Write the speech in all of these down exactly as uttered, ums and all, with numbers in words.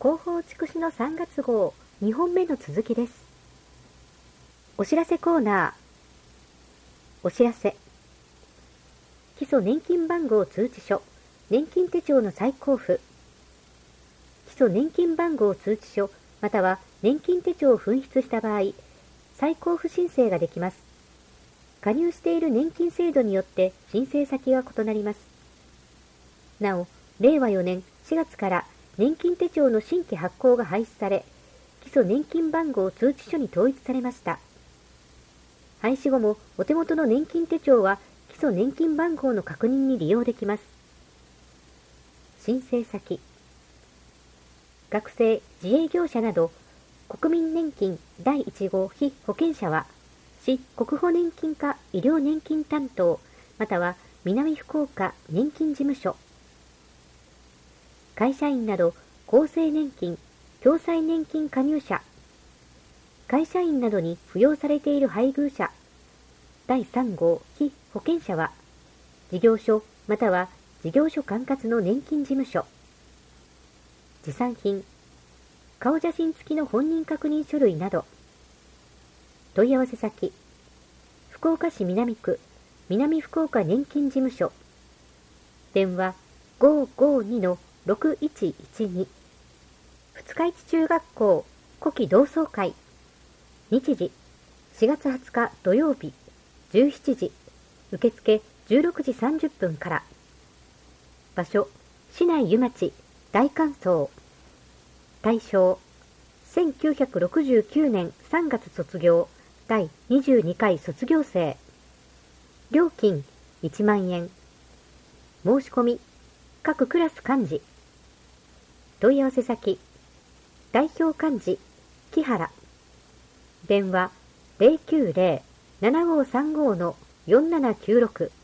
広報筑紫のさんがつ号にほんめの続きです。お知らせコーナー。お知らせ。基礎年金番号通知書、年金手帳の再交付。基礎年金番号通知書、または年金手帳を紛失した場合、再交付申請ができます。加入している年金制度によって申請先が異なります。なお、れいわよねんしがつから年金手帳の新規発行が廃止され、基礎年金番号通知書に統一されました。廃止後もお手元の年金手帳は基礎年金番号の確認に利用できます。申請先。学生、自営業者など、国民年金だいいち号被保険者は、市国保年金課医療年金担当、または南福岡年金事務所。会社員など厚生年金、共済年金加入者。会社員などに扶養されている配偶者。だいさん号被保険者は、事業所または事業所管轄の年金事務所。持参品、顔写真付きの本人確認書類など。問い合わせ先、福岡市南区南福岡年金事務所。電話ごーごーにのろくいちいちに。二日市中学校古希同窓会。日時しがつはつか土曜日じゅうしちじ、受付じゅうろくじさんじゅっぷんから。場所市内湯町大観荘。対象せんきゅうひゃくろくじゅうきゅうねんさんがつ卒業だいにじゅうにかい卒業生。料金いちまんえん。申し込み各クラス幹事。問い合わせ先、代表幹事木原。電話ゼロきゅうゼロ ななごーさんごのよんななきゅうろく。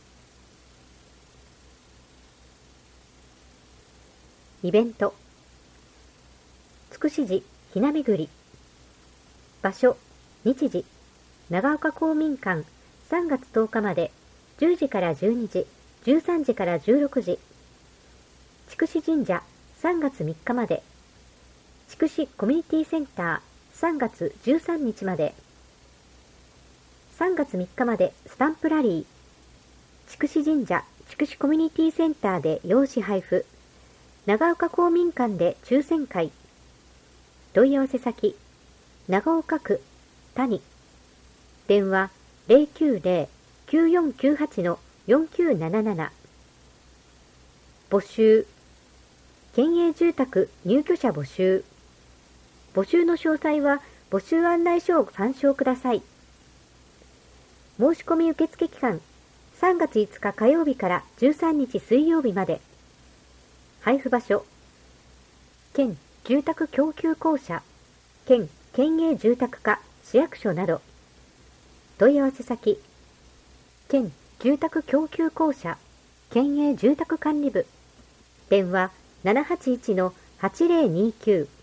イベント。つくし寺ひなめぐり。場所日時長岡公民館さんがつとおかまでじゅうじからじゅうにじ、じゅうさんじからじゅうろくじ。筑紫神社さんがつみっかまで。筑紫コミュニティセンターさんがつじゅうさんにちまで。さんがつみっかまでスタンプラリー。筑紫神社筑紫コミュニティセンターで用紙配布。長岡公民館で抽選会。問い合わせ先、長岡区谷。電話ゼロきゅうゼロ きゅうよんきゅうはちのよんきゅうなななな。募集。県営住宅入居者募集。募集の詳細は募集案内書を参照ください。申し込み受付期間さんがついつか火曜日からじゅうさんにち水曜日まで。配布場所、県住宅供給公社、県県営住宅課市役所など。問い合わせ先、県住宅供給公社県営住宅管理部。電話ななはちいちのはちゼロにきゅう。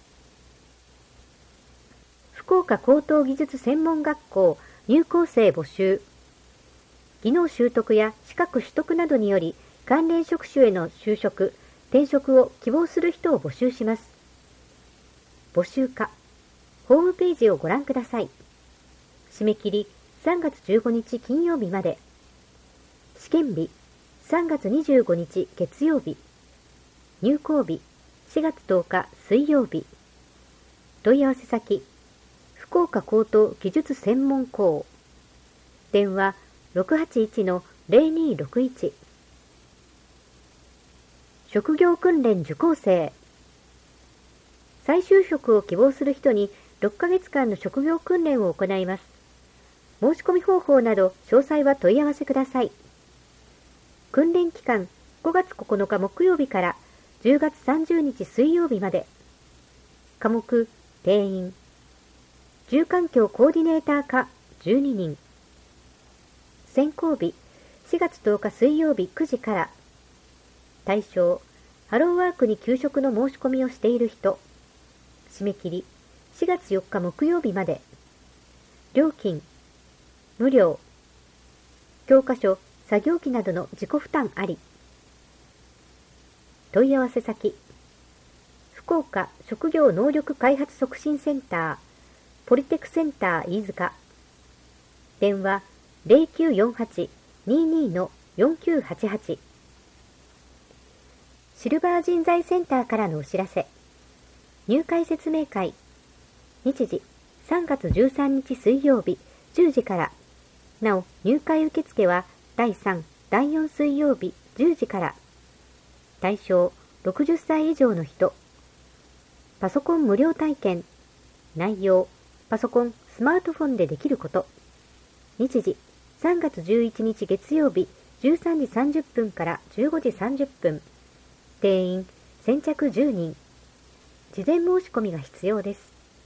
福岡高等技術専門学校入校生募集。技能習得や資格取得などにより関連職種への就職、転職を希望する人を募集します。募集か、ホームページをご覧ください。締め切りさんがつじゅうごにち金曜日まで。試験日さんがつにじゅうごにち月曜日。入校日しがつとおか水曜日。問い合わせ先、福岡高等技術専門校。電話ろくはちいちのゼロにろくいち。職業訓練受講生。再就職を希望する人にろっかげつかんの職業訓練を行います。申し込み方法など詳細は問い合わせください。訓練期間ごがつここのか木曜日からじゅうがつさんじゅうにち水曜日まで。科目、定員。住環境コーディネーター科じゅうににん。選考日しがつとおか水曜日くじから。対象、ハローワークに給食の申し込みをしている人。締め切りしがつよっか木曜日まで。料金無料。教科書、作業機などの自己負担あり。問い合わせ先、福福岡職業能力開発促進センター、ポリテクセンター飯塚。電話 ゼロきゅうよんはち にーにー よんきゅうはちはち。シルバー人材センターからのお知らせ。入会説明会。日時さんがつじゅうさんにち水曜日じゅうじから。なお、入会受付はだいさん、だいよん水曜日じゅうじから。対象ろくじゅっさい以上の人。パソコン無料体験。内容、パソコン、スマートフォンでできること。日時さんがつじゅういちにち月曜日じゅうさんじさんじゅっぷんからじゅうごじさんじゅっぷん。定員先着じゅうにん。事前申し込みが必要です。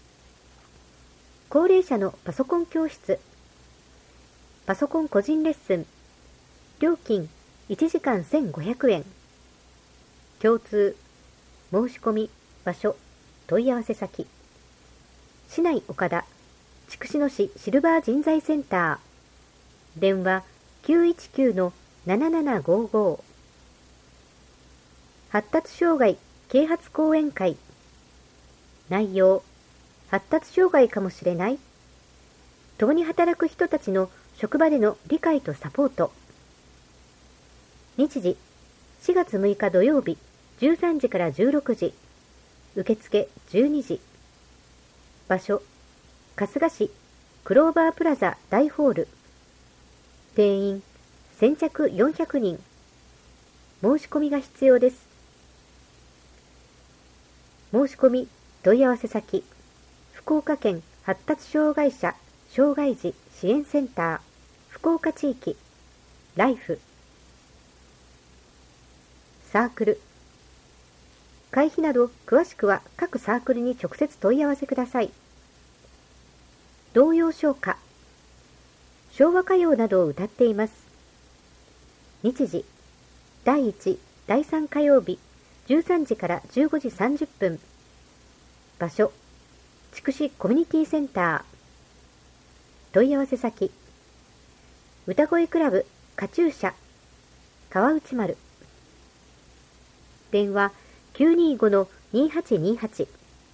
高齢者のパソコン教室。パソコン個人レッスン。料金いちじかんせんごひゃくえん。共通。申し込み、場所、問い合わせ先。市内岡田、筑紫野市シルバー人材センター。電話きゅういちきゅうのななななごーごー。発達障害啓発講演会。内容、発達障害かもしれない。共に働く人たちの職場での理解とサポート。日時しがつむいか土曜日じゅうさんじからじゅうろくじ。受付じゅうにじ。場所、春日市クローバープラザ大ホール。定員先着よんひゃくにん。申し込みが必要です。申し込み、問い合わせ先、福岡県発達障害者障害児支援センター、福岡地域、ライフ。サークル。会費など詳しくは各サークルに直接問い合わせください。童謡唱歌。昭和歌謡などを歌っています。日時、だいいち、だいさん火曜日、じゅうさんじからじゅうごじさんじゅっぷん。場所、筑紫コミュニティセンター。問い合わせ先、歌声クラブカチューシャ、川内丸。電話きゅうにーごのにーはちにーはち。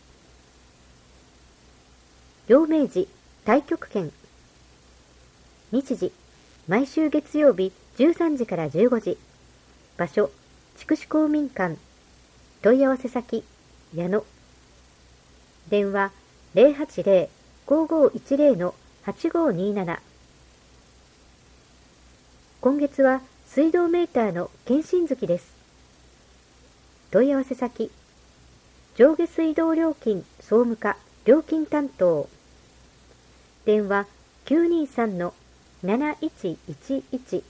陽明寺太極拳。日時、毎週月曜日じゅうさんじからじゅうごじ。場所、筑紫公民館。問い合わせ先、矢野。電話ゼロはちゼロ ごーごーいちゼロのはちごーにーなな。今月は水道メーターの検診月です。問い合わせ先、上下水道料金総務課料金担当。電話きゅうにーさんのなないちいちいち。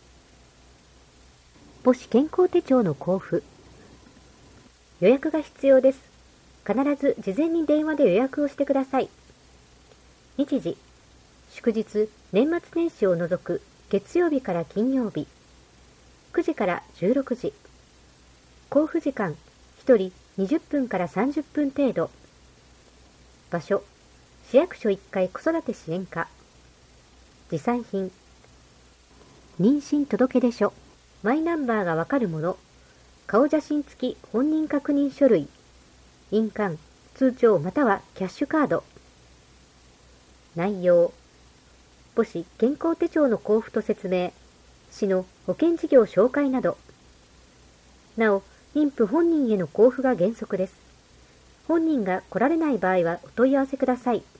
母子健康手帳の交付。予約が必要です。必ず事前に電話で予約をしてください。日時、祝日、年末年始を除く月曜日から金曜日、くじからじゅうろくじ。交付時間、ひとりにじゅっぷんからさんじゅっぷん程度。場所、市役所いっかい子育て支援課。持参品、妊娠届出書、マイナンバーがわかるもの、顔写真付き本人確認書類、印鑑、通帳またはキャッシュカード。内容、母子健康手帳の交付と説明、市の保険事業紹介など。なお、妊婦本人への交付が原則です。本人が来られない場合はお問い合わせください。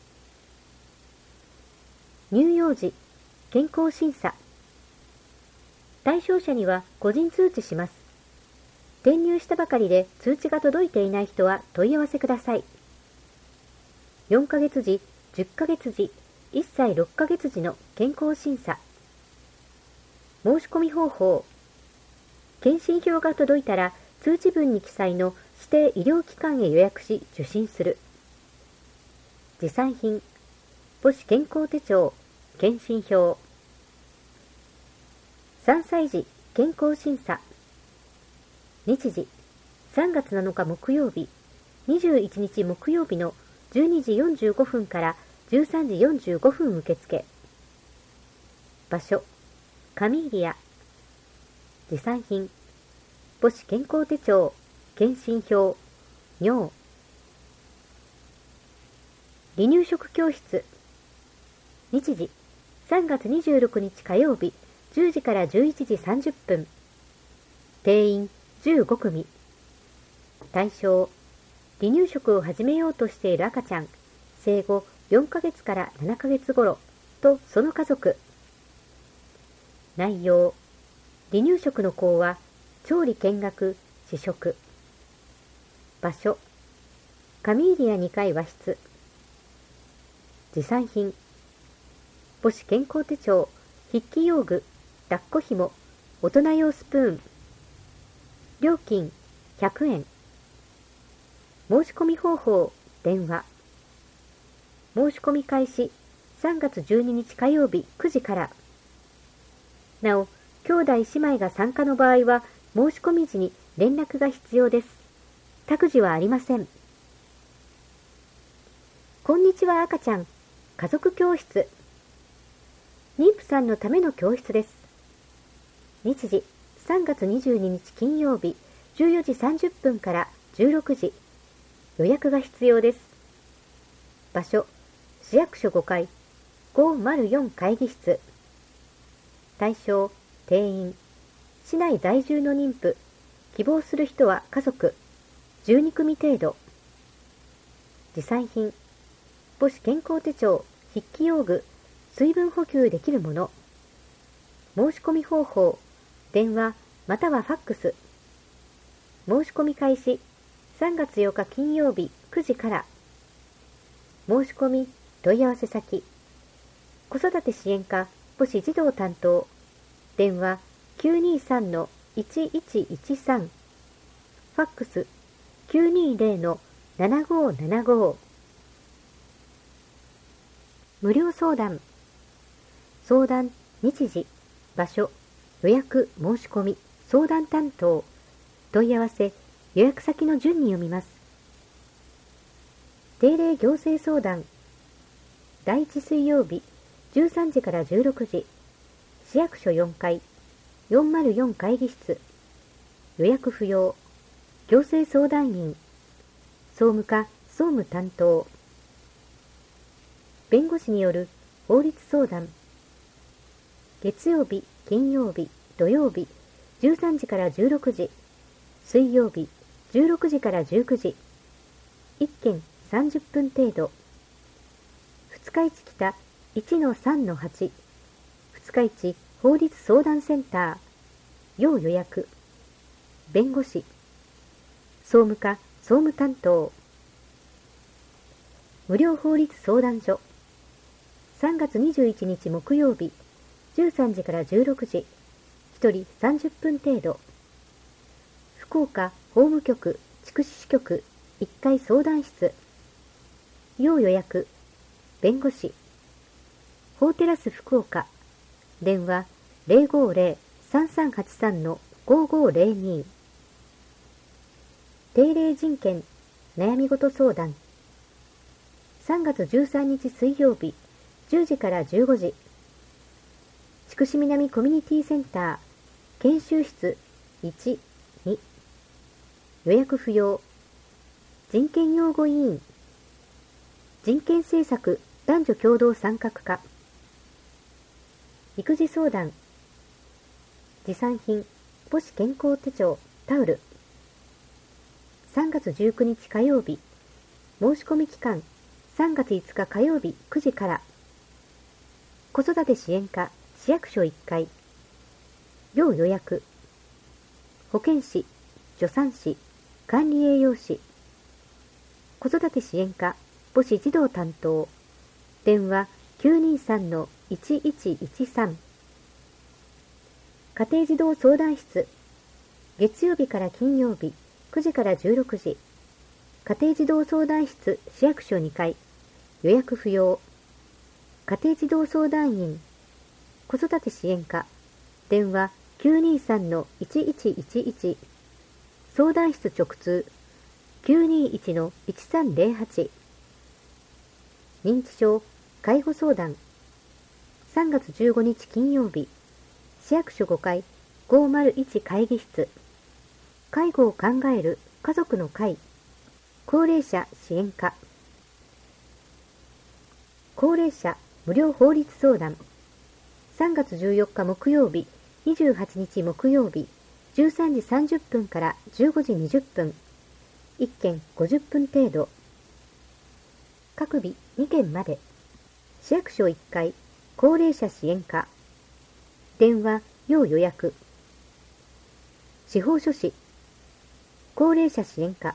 乳幼児健康審査。対象者には個人通知します。転入したばかりで通知が届いていない人は問い合わせください。よんかげつじ、じゅっかげつじ、いっさいろっかげつじの健康審査。申し込み方法。検診票が届いたら通知文に記載の指定医療機関へ予約し受診する。持参品、母子健康手帳、検診票。さんさい児健康審査。日時、さんがつなのか木曜日、にじゅういちにち木曜日のじゅうにじよんじゅうごふんからじゅうさんじよんじゅうごふん受付。場所、カミーリア。持参品、母子健康手帳、検診票、 尿。離乳食教室。日時、さんがつにじゅうろくにち火曜日、じゅうじからじゅういちじさんじゅっぷん。定員じゅうごくみ。対象、離乳食を始めようとしている赤ちゃん、生後よんかげつからななかげつ頃とその家族。内容、離乳食の講話、調理見学、試食。場所、カミーリアにかい和室。持参品、母子健康手帳、筆記用具、抱っこ紐、大人用スプーン。料金ひゃくえん。申し込み方法、電話。申し込み開始、さんがつじゅうににち火曜日くじから。なお、兄弟姉妹が参加の場合は、申し込み時に連絡が必要です。託児はありません。こんにちは赤ちゃん、家族教室。妊婦さんのための教室です。日時、さんがつにじゅうににち金曜日、じゅうよじさんじゅっぷんからじゅうろくじ。予約が必要です。場所、市役所ごかい、ごまるよん会議室。対象、定員、市内在住の妊婦、希望する人は家族、じゅうにくみ程度。持参品、母子健康手帳、筆記用具、水分補給できるもの。申し込み方法、電話またはファックス。申し込み開始、さんがつようか金曜日くじから。申し込み、問い合わせ先、子育て支援課母子児童担当、電話 きゅうにさんのいちいちいちさん、ファックス きゅうにゼロのななごーななごー。無料相談。相談、日時、場所、予約、申し込み、相談担当、問い合わせ、予約先の順に読みます。定例行政相談。だいいち水曜日、じゅうさんじからじゅうろくじ、市役所よんかい、よんまるよん会議室。予約不要。行政相談員。総務課、総務担当。弁護士による法律相談。月曜日、金曜日、土曜日、じゅうさんじからじゅうろくじ、水曜日、じゅうろくじからじゅうくじ、いっけんさんじゅっぷん程度。二日市北 いちのさんのはち、二日市法律相談センター、要予約。弁護士、総務課、総務担当。無料法律相談所。さんがつにじゅういちにち木曜日、じゅうさんじからじゅうろくじ、ひとりさんじゅっぷん程度。福岡法務局筑紫支局いっかい相談室。要予約。弁護士。法テラス福岡。電話 ゼロごゼロ さんさんはちさんのごごゼロに。定例人権。悩み事相談。さんがつじゅうさんにち水曜日、じゅうじからじゅうごじ。筑紫南コミュニティセンター、研修室いち、に。予約不要。人権擁護委員。人権政策男女共同参画課。育児相談。持参品、母子健康手帳、タオル。さんがつじゅうくにち火曜日。申し込み期間、さんがついつか火曜日くじから。子育て支援課、市役所いっかい。要予約。保健師、助産師、管理栄養士。子育て支援課、母子児童担当。電話 きゅうにさんのいちいちいちさん。家庭児童相談室。月曜日から金曜日、くじからじゅうろくじ。家庭児童相談室市役所にかい。予約不要。家庭児童相談員。子育て支援課。電話 きゅうにさんのいちいちいちいち。相談室直通 きゅうにいちのいちさんゼロはち。認知症、介護相談。さんがつじゅうごにち金曜日、市役所ごかいごまるいち会議室。介護を考える家族の会。 高齢者支援課。高齢者無料法律相談。さんがつじゅうよっか木曜日、にじゅうはちにち木曜日、じゅうさんじさんじゅっぷんからじゅうごじにじゅっぷん。いっけんごじゅっぷん程度。各日にけんまで。市役所いっかい、高齢者支援課。電話、要予約。司法書士、高齢者支援課。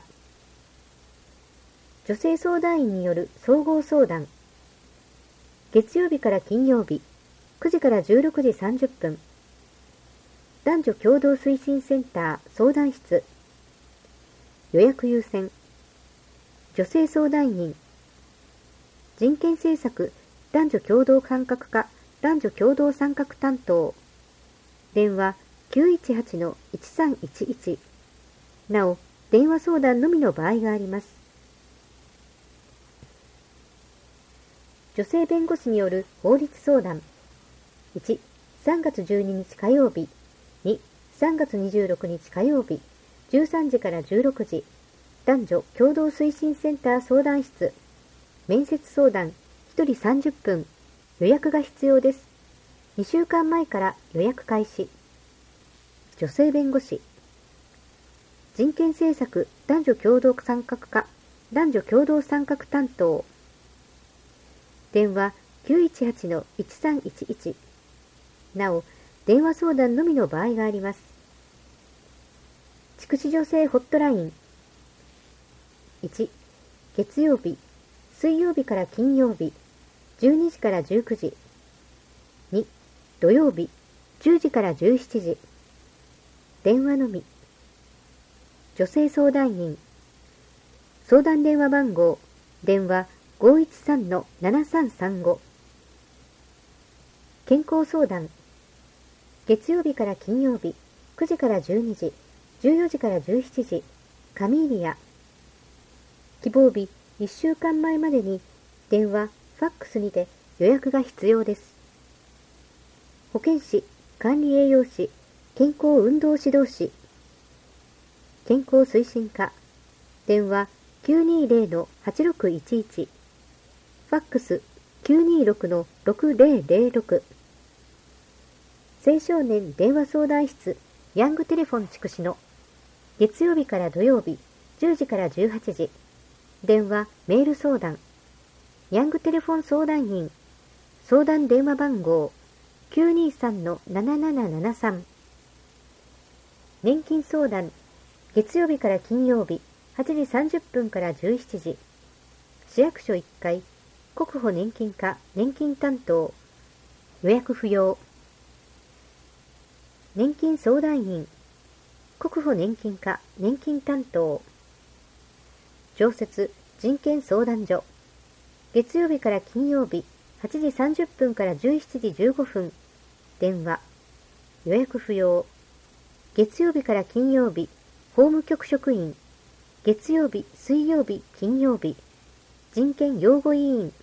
女性相談員による総合相談。月曜日から金曜日、くじからじゅうろくじさんじゅっぷん。男女共同推進センター相談室。予約優先。女性相談員。人権政策男女共同感覚課男女共同参画担当。電話 きゅういちはちのいちさんいちいち。なお、電話相談のみの場合があります。女性弁護士による法律相談。いち、さんがつじゅうににち火曜日。に、さんがつにじゅうろくにち火曜日。じゅうさんじからじゅうろくじ。男女共同推進センター相談室。面接相談。ひとりさんじゅっぷん。予約が必要です。にしゅうかんまえから予約開始。女性弁護士。人権政策男女共同参画課男女共同参画担当。電話 きゅういちはちのいちさんいちいち。なお、電話相談のみの場合があります。筑紫女性ホットライン。いち、月曜日、水曜日から金曜日、じゅうにじからじゅうくじ。に、土曜日、じゅうじからじゅうしちじ。電話のみ。女性相談員。相談電話番号、電話ごいちさんのななさんさんご。健康相談。月曜日から金曜日、くじからじゅうにじ、じゅうよじからじゅうしちじ、カミーリア。希望日いっしゅうかんまえまでに電話、ファックスにて予約が必要です。保健師、管理栄養士、健康運動指導士。健康推進課。電話きゅうにゼロのはちろくいちいち。ファックスきゅうにろくのろくゼロゼロろく。青少年電話相談室ヤングテレフォン筑紫の月曜日から土曜日じゅうじからじゅうはちじ。電話メール相談。ヤングテレフォン相談員。相談電話番号 きゅうにさんのななななななさん。年金相談。月曜日から金曜日はちじさんじゅっぷんからじゅうしちじ。市役所いっかい国保年金課年金担当。予約不要。年金相談員。国保年金課年金担当。常設人権相談所。月曜日から金曜日はちじさんじゅっぷんからじゅうしちじじゅうごふん。電話。予約不要。月曜日から金曜日法務局職員。月曜日、水曜日、金曜日。人権擁護委員。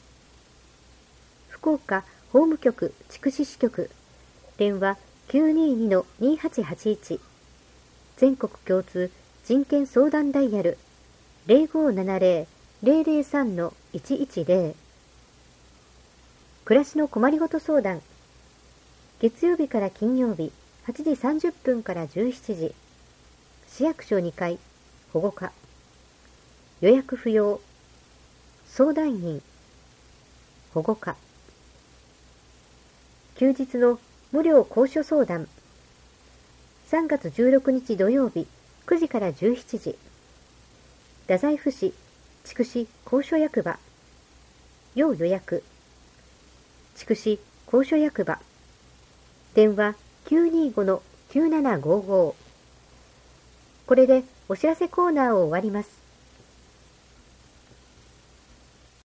福岡法務局筑紫支局。電話きゅうににのにはちはちいち。全国共通人権相談ダイヤルゼロごーななゼロ ゼロゼロさんのいちいちゼロ。暮らしの困りごと相談。月曜日から金曜日はちじさんじゅっぷんからじゅうしちじ。市役所にかい保護課。予約不要。相談員。保護課。休日の無料高所相談。さんがつじゅうろくにち土曜日くじからじゅうしちじ。太宰府市筑紫高所役場。要予約。筑紫高所役場。電話きゅうにごのきゅうななごーごー。これでお知らせコーナーを終わります。